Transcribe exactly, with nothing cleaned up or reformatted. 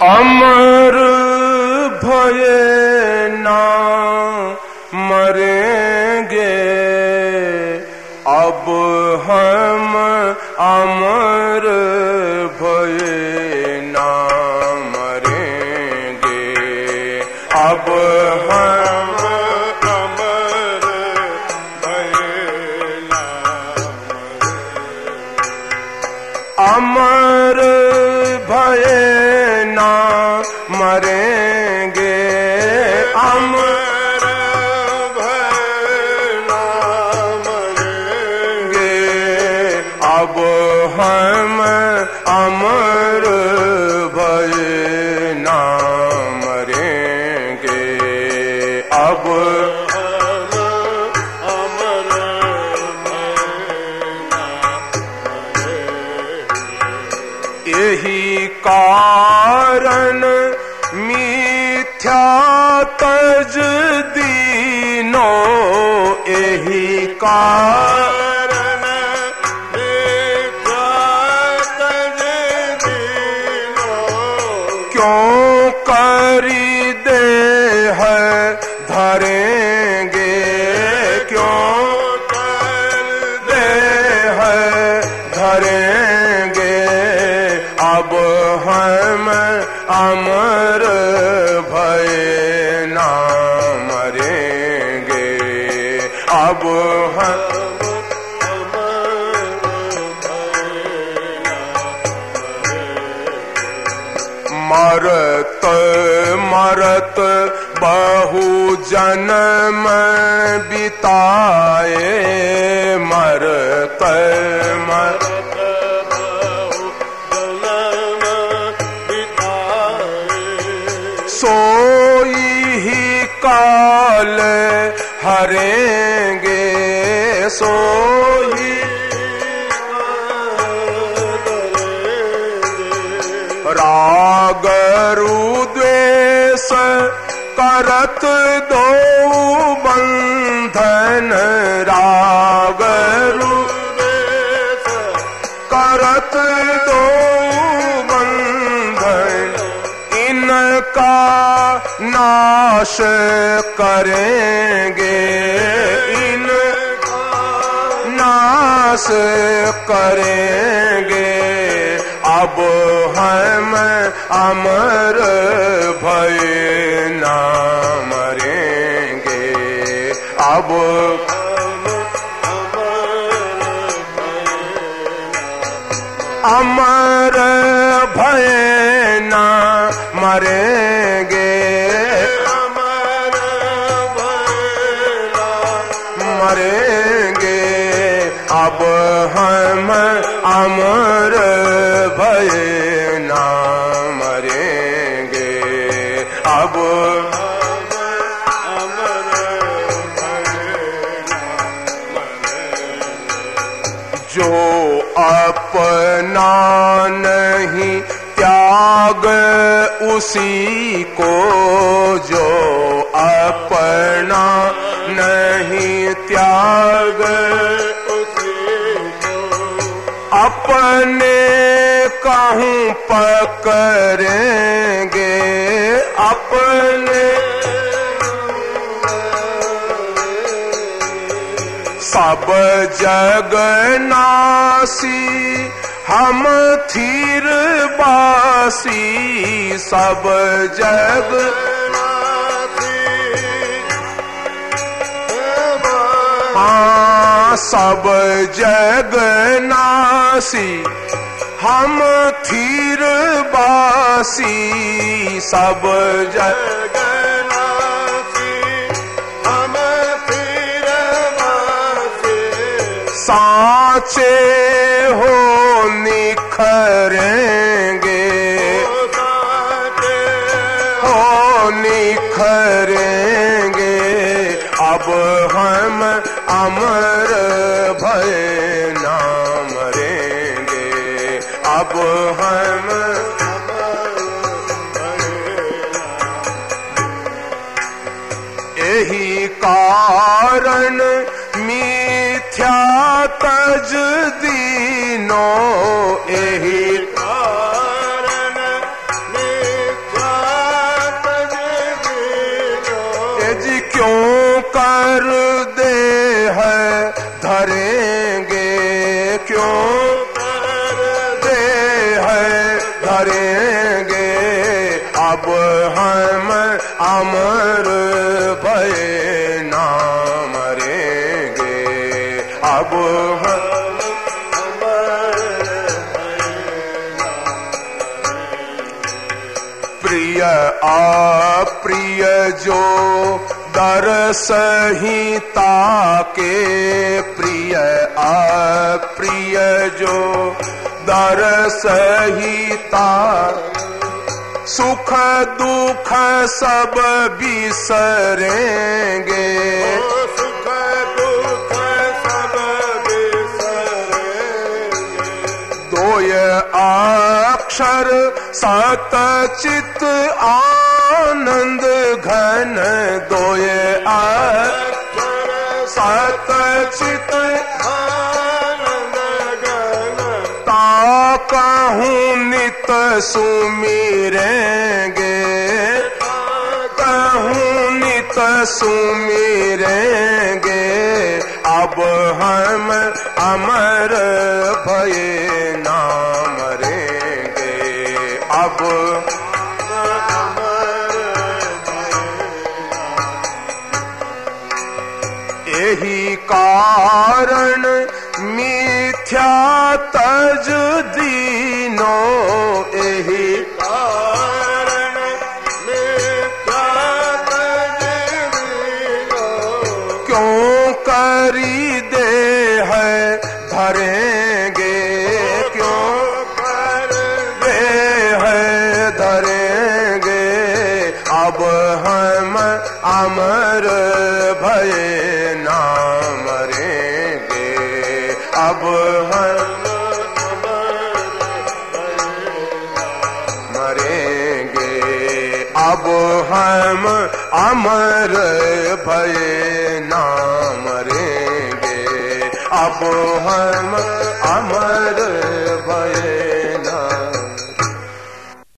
अमर भय ना मरेंगे, अब हम अमर भय ना मरेंगे, अब हम अमर भय ना मरेंगे, अमर भय ना मरेंगे, अमर भय ना मरेंगे, अब हम अमर भय ना मरेंगे, अब हम अमर भय ना मरेंगे। यही कारण मिथ्या तजदीनो, यही कारण मिथ्या तजदीनो, क्यों करी दे है धरेंगे, क्यों कर दे है धरेंगे, अब हम अमर भय ना मरेंगे, अब हम अमर भय ना मरेंगे। मरत मरत बहु जन्म बिताए, मरत मरत सोई ही काल हरेंगे, सोई राग रुद्वेष करत दो बंधन, राग रुद्वेष करत दो बंधन, इनका नाश करेंगे, इनका नाश करेंगे, अब हम अमर भय ना मरेंगे, अब हम अमर भय ना मरेंगे, अमर भय ना मरेंगे, अब हम अमर भय ना मरेंगे, अब हम अमर भय ना मरेंगे। जो अपना नहीं त्याग उसी को, जो अपना नहीं त्याग उसी को, अपने कहूँ पकड़ेंगे, अपने सब जग नासी हम थीर बासी, सब जग नासी, हाँ सब जग नासी हम थीर बासी, सब जग नासी हम थीर बासी, साचे हो निखरेंगे, हो निखरेंगे, अब हम अमर भय ना मरेंगे, अब हम यही कारण मिथ्या तजदीनो, यही कारण मिथ्या कर दे है धरेंगे, क्यों कर दे है धरेंगे, अब हम अमर भय ना मरेंगे, अब हम प्रिय अप्रिय जो दर संहिता के, प्रिय अप्रिय जो दर संहिता, सुख दुख सब बिसरेंगे, सुख दुख सब बिसरेंगे, दोय अक्षर सत चित आनंद घन, दोय अक्षर सत चित आनंद घन, ता कहूँ नित सुमिरेंगे, कहूँ नित सुमिरेंगे, अब हम अमर भय ना मरेंगे, अब यही कारण मिथ्या तज दीनो, यही कारण मिथ्या तज दीनो, क्यों करी दे है धरेंगे, क्यों कर दे है धरेंगे, अब हम अमर भय ना मरेंगे, अब हम मरेंगे, अब हम अमर भय ना मरेंगे, अब हम अमर भय